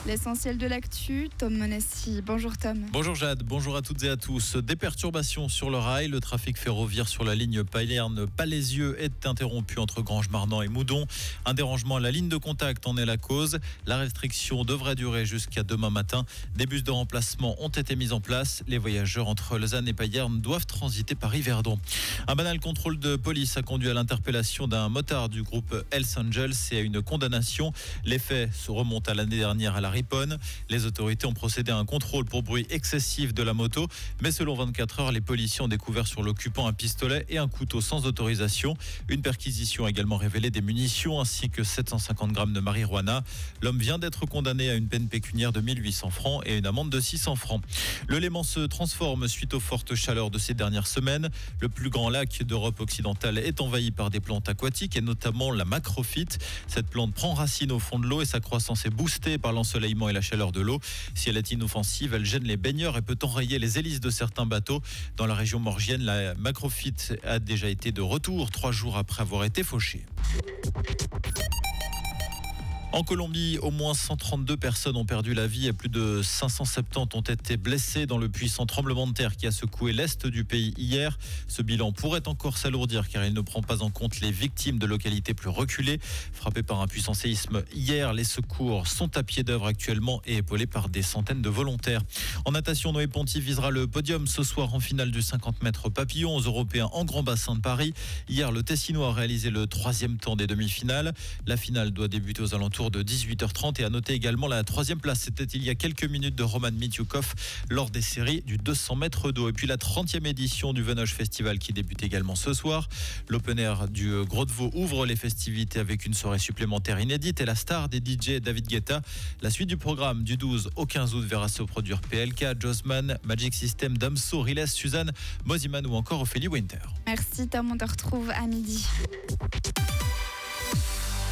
L'essentiel de l'actu, Tom Monesti. Bonjour Tom. Bonjour Jade, bonjour à toutes et à tous. Des perturbations sur le rail. Le trafic ferroviaire sur la ligne Payerne-Palaisieux est interrompu entre Grange-Marnan et Moudon. Un dérangement à la ligne de contact en est la cause. La restriction devrait durer jusqu'à demain matin. Des bus de remplacement ont été mis en place. Les voyageurs entre Lausanne et Payerne doivent transiter par Yverdon. Un banal contrôle de police a conduit à l'interpellation d'un motard du groupe Hells Angels et à une condamnation. Les faits se remontent à l'année dernière à la Riponne. Les autorités ont procédé à un contrôle pour bruit excessif de la moto, mais selon 24 heures, les policiers ont découvert sur l'occupant un pistolet et un couteau sans autorisation. Une perquisition a également révélé des munitions ainsi que 750 grammes de marijuana. L'homme vient d'être condamné à une peine pécuniaire de 1800 francs et une amende de 600 francs. Le Léman se transforme suite aux fortes chaleurs de ces dernières semaines. Le plus grand lac d'Europe occidentale est envahi par des plantes aquatiques et notamment la macrophyte. Cette plante prend racine au fond de l'eau et sa croissance est boostée par l'ensoleillement et la chaleur de l'eau. Si elle est inoffensive, elle gêne les baigneurs et peut enrayer les hélices de certains bateaux. Dans la région morgienne, la macrophyte a déjà été de retour 3 jours après avoir été fauchée. En Colombie, au moins 132 personnes ont perdu la vie et plus de 570 ont été blessées dans le puissant tremblement de terre qui a secoué l'est du pays hier. Ce bilan pourrait encore s'alourdir car il ne prend pas en compte les victimes de localités plus reculées. Frappées par un puissant séisme hier, les secours sont à pied d'œuvre actuellement et épaulés par des centaines de volontaires. En natation, Noé Ponty visera le podium ce soir en finale du 50 mètres papillon aux Européens en Grand Bassin de Paris. Hier, le Tessinois a réalisé le 3e temps des demi-finales. La finale doit débuter aux alentours de 18h30 et à noter également la 3e place. C'était il y a quelques minutes de Roman Mityukov lors des séries du 200 mètres d'eau. Et puis la 30e édition du Venoge Festival qui débute également ce soir. L'open air du Gros de Vaud ouvre les festivités avec une soirée supplémentaire inédite et la star des DJ David Guetta. La suite du programme du 12 au 15 août verra se produire PLK, Josman, Magic System, Damso, Riles, Suzanne, Moziman ou encore Ophélie Winter. Merci Tom, on te retrouve à midi.